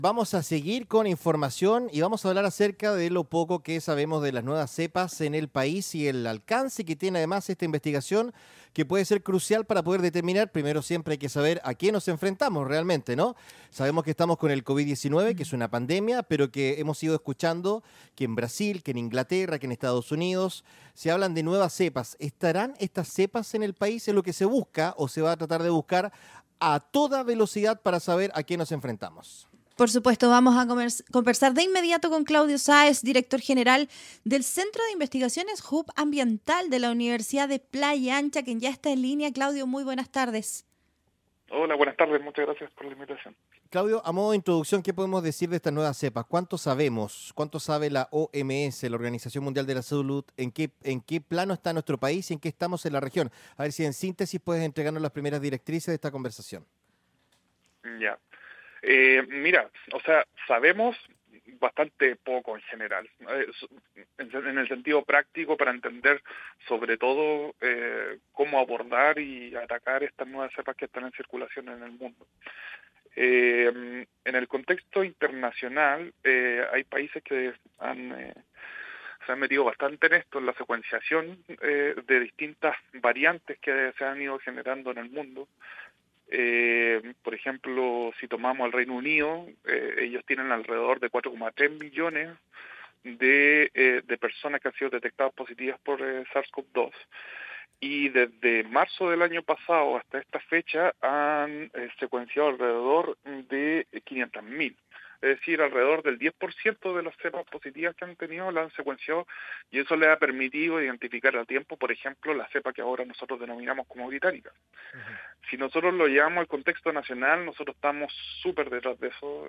Vamos a seguir con información y vamos a hablar acerca de lo poco que sabemos de las nuevas cepas en el país y el alcance que tiene además esta investigación, que puede ser crucial para poder determinar. Primero, siempre hay que saber a qué nos enfrentamos realmente, ¿no? Sabemos que estamos con el COVID-19, que es una pandemia, pero que hemos ido escuchando que en Brasil, que en Inglaterra, que en Estados Unidos se hablan de nuevas cepas. ¿Estarán estas cepas en el país? ¿Es lo que se busca o se va a tratar de buscar a toda velocidad para saber a qué nos enfrentamos? Por supuesto, vamos a conversar de inmediato con Claudio Sáez, director general del Centro de Investigaciones Hub Ambiental de la Universidad de Playa Ancha, quien ya está en línea. Claudio, muy buenas tardes. Hola, buenas tardes, muchas gracias por la invitación. Claudio, a modo de introducción, ¿qué podemos decir de estas nuevas cepas? ¿Cuánto sabemos? ¿Cuánto sabe la OMS, la Organización Mundial de la Salud? ¿En qué plano está nuestro país y en qué estamos en la región? A ver si en síntesis puedes entregarnos las primeras directrices de esta conversación. Ya. Mira, o sea, sabemos bastante poco en general, en el sentido práctico para entender sobre todo cómo abordar y atacar estas nuevas cepas que están en circulación en el mundo. En el contexto internacional hay países que se han metido bastante en esto, en la secuenciación de distintas variantes que se han ido generando en el mundo. Por ejemplo, si tomamos al Reino Unido, ellos tienen alrededor de 4,3 millones de personas que han sido detectadas positivas por SARS-CoV-2 y desde marzo del año pasado hasta esta fecha han secuenciado alrededor de 500.000. Es decir, alrededor del 10% de las cepas positivas que han tenido la han secuenciado y eso les ha permitido identificar a tiempo, por ejemplo, la cepa que ahora nosotros denominamos como británica. Uh-huh. Si nosotros lo llevamos al contexto nacional, nosotros estamos súper detrás de eso.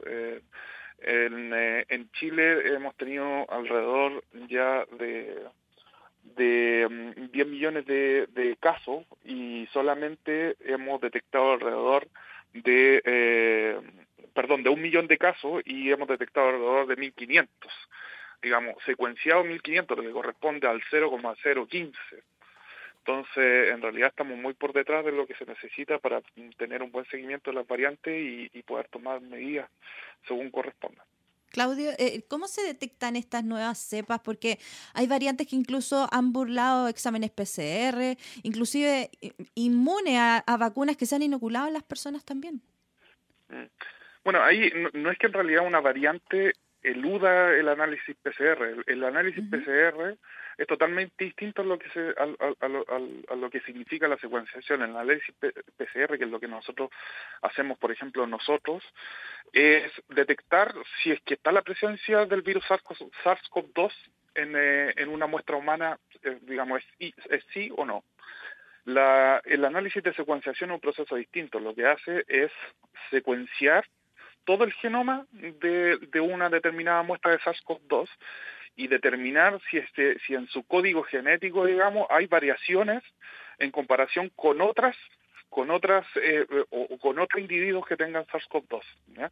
En Chile hemos tenido alrededor ya de 10 millones de casos y solamente hemos detectado alrededor de 1 millón de casos y hemos detectado alrededor de 1.500. Digamos, secuenciado 1.500, lo que corresponde al 0,015. Entonces, en realidad estamos muy por detrás de lo que se necesita para tener un buen seguimiento de las variantes y poder tomar medidas según corresponda. Claudio, ¿cómo se detectan estas nuevas cepas? Porque hay variantes que incluso han burlado exámenes PCR, inclusive inmune a vacunas que se han inoculado en las personas también. Bueno, ahí no es que en realidad una variante eluda el análisis PCR. El análisis PCR es totalmente distinto a lo que a lo que significa la secuenciación. El análisis PCR, que es lo que nosotros hacemos, por ejemplo, nosotros, es detectar si es que está la presencia del virus SARS-CoV-2 en una muestra humana, digamos, es sí o no. El análisis de secuenciación es un proceso distinto. Lo que hace es secuenciar todo el genoma de una determinada muestra de SARS-CoV-2 y determinar si en su código genético, digamos, hay variaciones en comparación con otros individuos que tengan SARS-CoV-2, ¿ya?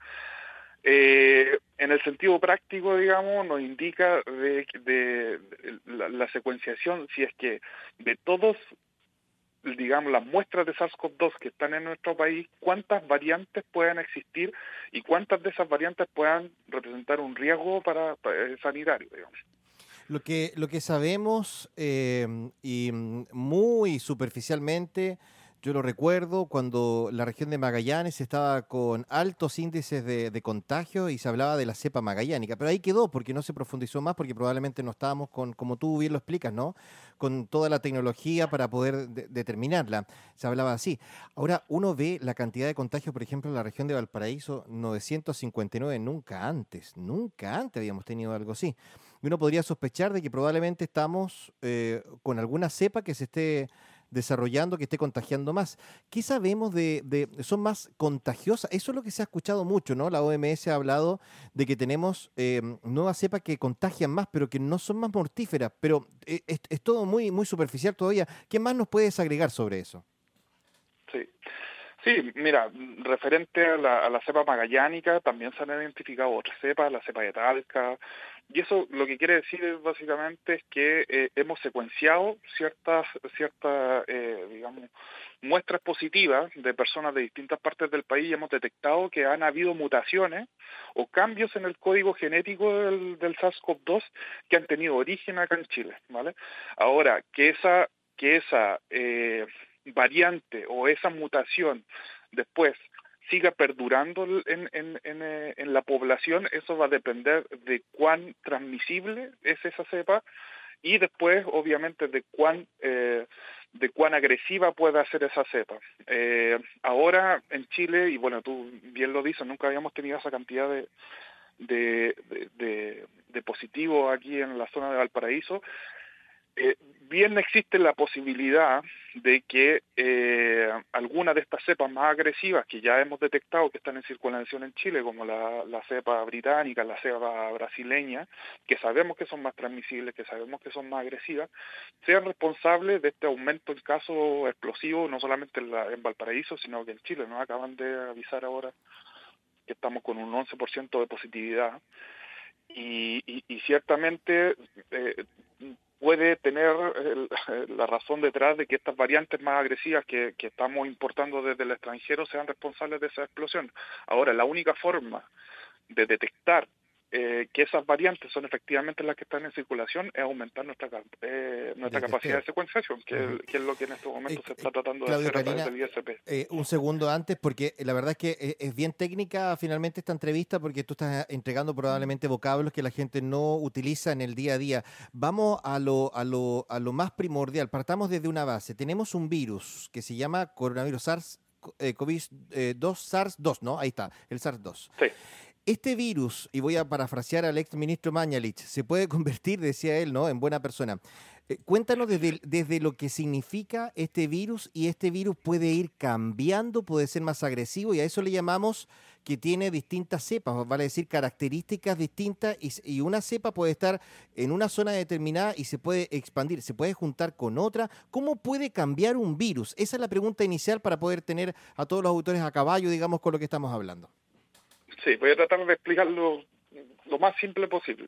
En el sentido práctico, digamos, nos indica de la secuenciación, si es que de todos, digamos, las muestras de SARS-CoV-2 que están en nuestro país, cuántas variantes puedan existir y cuántas de esas variantes puedan representar un riesgo para sanitario, digamos. Lo que sabemos y muy superficialmente, yo lo recuerdo cuando la región de Magallanes estaba con altos índices de contagio y se hablaba de la cepa magallánica, pero ahí quedó porque no se profundizó más porque probablemente no estábamos con, como tú bien lo explicas, ¿no? Con toda la tecnología para poder determinarla. Se hablaba así. Ahora uno ve la cantidad de contagios, por ejemplo, en la región de Valparaíso, 959, nunca antes habíamos tenido algo así. Y uno podría sospechar de que probablemente estamos con alguna cepa que se esté desarrollando, que esté contagiando más. ¿Qué sabemos son más contagiosas? Eso es lo que se ha escuchado mucho, ¿no? La OMS ha hablado de que tenemos nuevas cepas que contagian más, pero que no son más mortíferas, pero es todo muy, muy superficial todavía. ¿Qué más nos puedes agregar sobre eso? Sí. Sí, mira, referente a la cepa magallánica, también se han identificado otras cepas, la cepa de Talca, Y eso lo que quiere decir básicamente es que hemos secuenciado ciertas digamos, muestras positivas de personas de distintas partes del país y hemos detectado que han habido mutaciones o cambios en el código genético del SARS-CoV-2 que han tenido origen acá en Chile, ¿vale? Ahora, que esa variante o esa mutación después siga perdurando en la población, eso va a depender de cuán transmisible es esa cepa y después, obviamente, de cuán agresiva pueda ser esa cepa. Ahora, en Chile, y bueno, tú bien lo dices, nunca habíamos tenido esa cantidad de positivos aquí en la zona de Valparaíso. Bien existe la posibilidad de que alguna de estas cepas más agresivas que ya hemos detectado que están en circulación en Chile, como la cepa británica, la cepa brasileña, que sabemos que son más transmisibles, que sabemos que son más agresivas, sean responsables de este aumento en casos explosivos, no solamente en Valparaíso, sino que en Chile. Nos acaban de avisar ahora que estamos con un 11% de positividad. Y ciertamente puede tener la razón detrás de que estas variantes más agresivas que estamos importando desde el extranjero sean responsables de esa explosión. Ahora, la única forma de detectar que esas variantes son efectivamente las que están en circulación es aumentar nuestra capacidad de secuenciación, que es lo que en este momento se está tratando de hacer a través del ISP. Un segundo antes, porque la verdad es que es bien técnica finalmente esta entrevista, porque tú estás entregando probablemente vocablos que la gente no utiliza en el día a día. Vamos a lo más primordial. Partamos desde una base. Tenemos un virus que se llama coronavirus COVID-2, SARS-2, ¿no? Ahí está, el SARS-2. Sí. Este virus, y voy a parafrasear al ex ministro Mañalich, se puede convertir, decía él, ¿no?, en buena persona. Cuéntanos desde lo que significa este virus, y este virus puede ir cambiando, puede ser más agresivo, y a eso le llamamos que tiene distintas cepas, vale decir características distintas, y una cepa puede estar en una zona determinada y se puede expandir, se puede juntar con otra. ¿Cómo puede cambiar un virus? Esa es la pregunta inicial para poder tener a todos los autores a caballo, digamos, con lo que estamos hablando. Sí, voy a tratar de explicarlo lo más simple posible.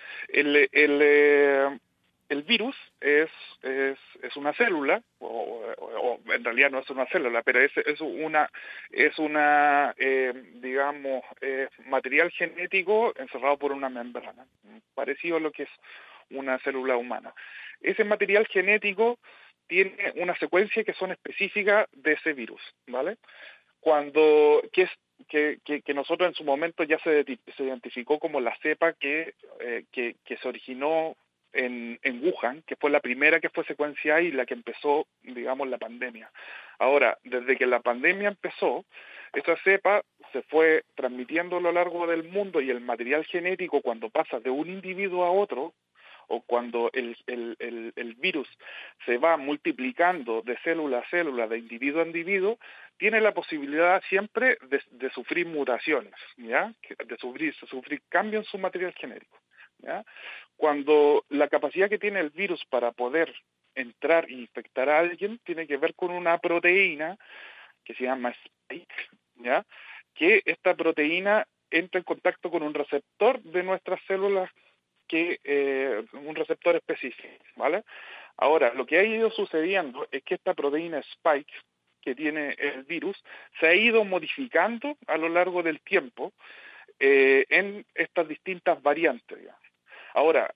El virus es una célula, o en realidad no es una célula, pero es una digamos, material genético encerrado por una membrana, parecido a lo que es una célula humana. Ese material genético tiene una secuencia que son específicas de ese virus, ¿vale? Que nosotros en su momento ya se identificó como la cepa que se originó en Wuhan, que fue la primera que fue secuenciada y la que empezó, digamos, la pandemia. Ahora, desde que la pandemia empezó, esa cepa se fue transmitiendo a lo largo del mundo, y el material genético, cuando pasa de un individuo a otro, o cuando el virus se va multiplicando de célula a célula, de individuo a individuo, tiene la posibilidad siempre de sufrir mutaciones, ¿ya? De sufrir cambios en su material genético, ¿ya? Cuando la capacidad que tiene el virus para poder entrar e infectar a alguien tiene que ver con una proteína que se llama spike, ¿ya? Que esta proteína entra en contacto con un receptor de nuestras células, un receptor específico, ¿vale? Ahora, lo que ha ido sucediendo es que esta proteína spike que tiene el virus se ha ido modificando a lo largo del tiempo en estas distintas variantes, digamos. Ahora,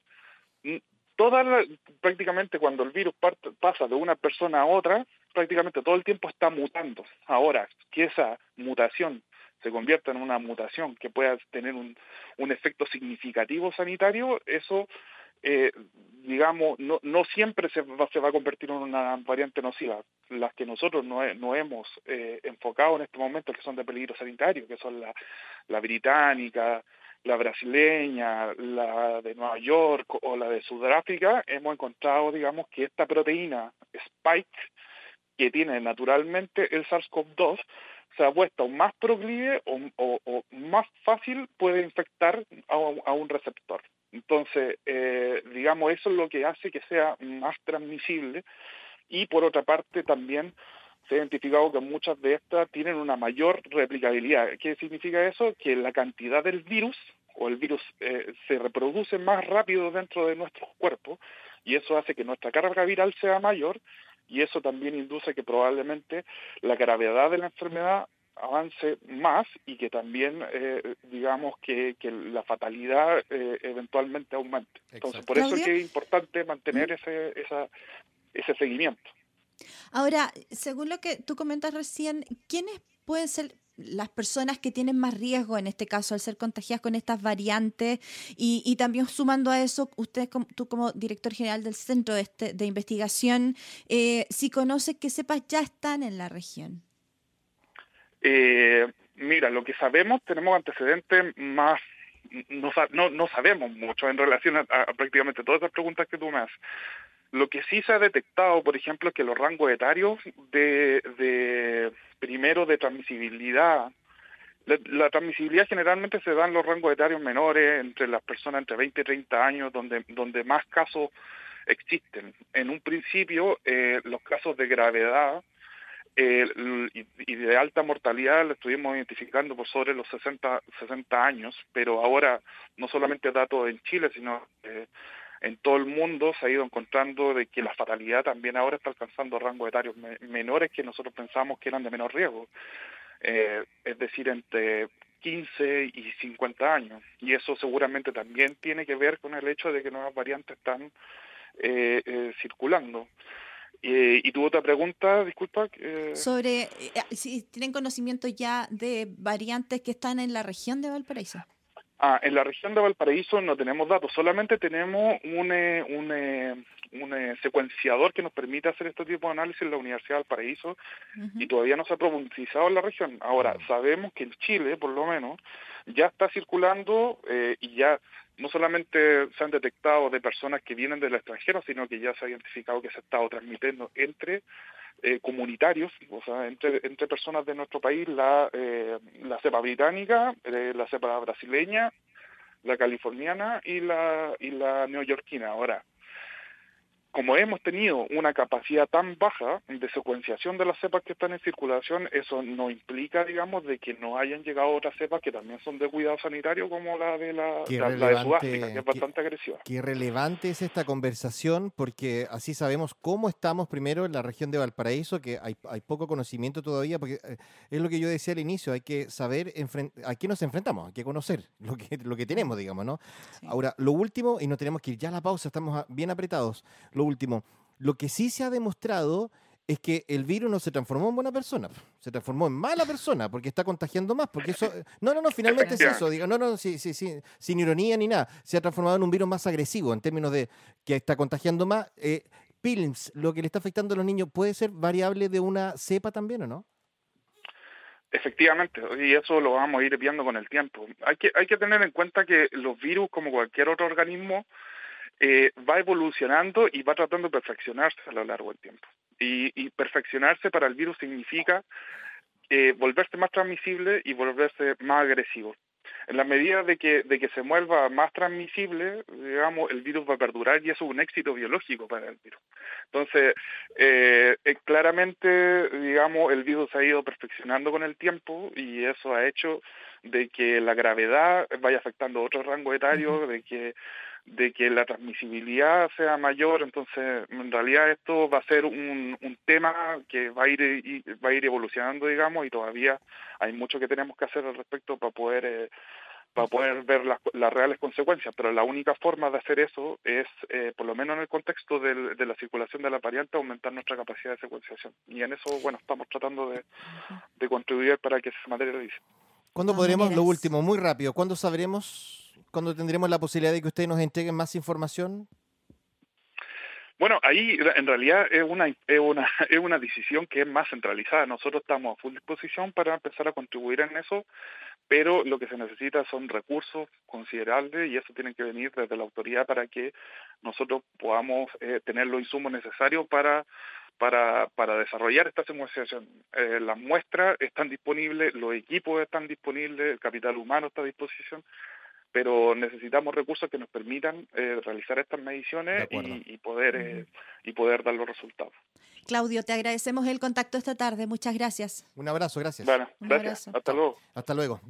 prácticamente cuando el virus pasa de una persona a otra, prácticamente todo el tiempo está mutando. Ahora, que esa mutación se convierta en una mutación que pueda tener un efecto significativo sanitario, eso, digamos, no siempre se va a convertir en una variante nociva. Las que nosotros no hemos enfocado en este momento, que son de peligro sanitario, que son la británica, la brasileña, la de Nueva York o la de Sudáfrica, hemos encontrado, digamos, que esta proteína Spike, que tiene naturalmente el SARS-CoV-2, se ha puesto más proclive o más fácil puede infectar a un receptor. Entonces, digamos, eso es lo que hace que sea más transmisible, y por otra parte también se ha identificado que muchas de estas tienen una mayor replicabilidad. ¿Qué significa eso? Que la cantidad del virus o el virus se reproduce más rápido dentro de nuestros cuerpos, y eso hace que nuestra carga viral sea mayor, y eso también induce que probablemente la gravedad de la enfermedad avance más y que también, digamos, que la fatalidad eventualmente aumente. Entonces, Exacto. por eso es Claudia, que es importante mantener ¿Mm? ese seguimiento. Ahora, según lo que tú comentas recién, ¿quiénes pueden ser las personas que tienen más riesgo en este caso al ser contagiadas con estas variantes? Y también sumando a eso, tú como director general del centro de investigación, si conoces qué cepas ya están en la región. Mira, lo que sabemos, tenemos antecedentes más, no sabemos mucho en relación a prácticamente todas las preguntas que tú me haces. Lo que sí se ha detectado, por ejemplo, es que los rangos etarios primero de transmisibilidad, la transmisibilidad generalmente se da en los rangos etarios menores, entre las personas entre 20 y 30 años, donde más casos existen. En un principio, los casos de gravedad y de alta mortalidad lo estuvimos identificando por sobre los 60 años, pero ahora no solamente datos en Chile, sino en todo el mundo se ha ido encontrando de que la fatalidad también ahora está alcanzando rangos etarios menores que nosotros pensamos que eran de menor riesgo, es decir, entre 15 y 50 años. Y eso seguramente también tiene que ver con el hecho de que nuevas variantes están circulando. Y tu otra pregunta, disculpa. Sobre si tienen conocimiento ya de variantes que están en la región de Valparaíso. En la región de Valparaíso no tenemos datos, solamente tenemos un secuenciador que nos permite hacer este tipo de análisis en la Universidad de Valparaíso, y todavía no se ha profundizado en la región. Ahora, sabemos que en Chile, por lo menos, ya está circulando y ya no solamente se han detectado de personas que vienen del extranjero, sino que ya se ha identificado que se ha estado transmitiendo entre comunitarios, o sea, entre personas de nuestro país, la cepa británica, la cepa brasileña, la californiana y la neoyorquina. Ahora, como hemos tenido una capacidad tan baja de secuenciación de las cepas que están en circulación, eso no implica, digamos, de que no hayan llegado otras cepas que también son de cuidado sanitario, como la de Sudáfrica, que es bastante agresiva. Qué relevante es esta conversación, porque así sabemos cómo estamos primero en la región de Valparaíso, que hay poco conocimiento todavía, porque es lo que yo decía al inicio, hay que saber a qué nos enfrentamos, hay que conocer lo que tenemos, digamos, ¿no? Sí. Ahora, lo último, y nos tenemos que ir ya a la pausa, estamos bien apretados. Lo último, lo que sí se ha demostrado es que el virus no se transformó en buena persona, se transformó en mala persona, porque está contagiando más, porque eso... No, finalmente es eso, digo, sin ironía ni nada, se ha transformado en un virus más agresivo, en términos de que está contagiando más. PILMS, lo que le está afectando a los niños, ¿puede ser variable de una cepa también o no? Efectivamente, y eso lo vamos a ir viendo con el tiempo. Hay que tener en cuenta que los virus, como cualquier otro organismo, va evolucionando y va tratando de perfeccionarse a lo largo del tiempo. Y perfeccionarse para el virus significa volverse más transmisible y volverse más agresivo. En la medida de que se vuelva más transmisible, digamos, el virus va a perdurar, y eso es un éxito biológico para el virus. Entonces, claramente, digamos, el virus se ha ido perfeccionando con el tiempo, y eso ha hecho de que la gravedad vaya afectando otros rangos etarios, de que la transmisibilidad sea mayor. Entonces, en realidad esto va a ser un tema que va a ir evolucionando, digamos, y todavía hay mucho que tenemos que hacer al respecto para poder ver las reales consecuencias, pero la única forma de hacer eso es, por lo menos en el contexto de la circulación de la variante, aumentar nuestra capacidad de secuenciación. Y en eso, bueno, estamos tratando de contribuir para que se materialice. ¿Cuándo podremos, lo último, muy rápido, cuándo sabremos, cuándo tendremos la posibilidad de que ustedes nos entreguen más información? Bueno, ahí en realidad es una decisión que es más centralizada. Nosotros estamos a full disposición para empezar a contribuir en eso, pero lo que se necesita son recursos considerables, y eso tiene que venir desde la autoridad para que nosotros podamos tener los insumos necesarios para desarrollar esta secuenciación. Las muestras están disponibles, los equipos están disponibles, el capital humano está a disposición, pero necesitamos recursos que nos permitan realizar estas mediciones y poder dar los resultados. Claudio, te agradecemos el contacto esta tarde. Muchas gracias. Un abrazo, gracias. Bueno, Un gracias. abrazo. Hasta luego. Hasta luego.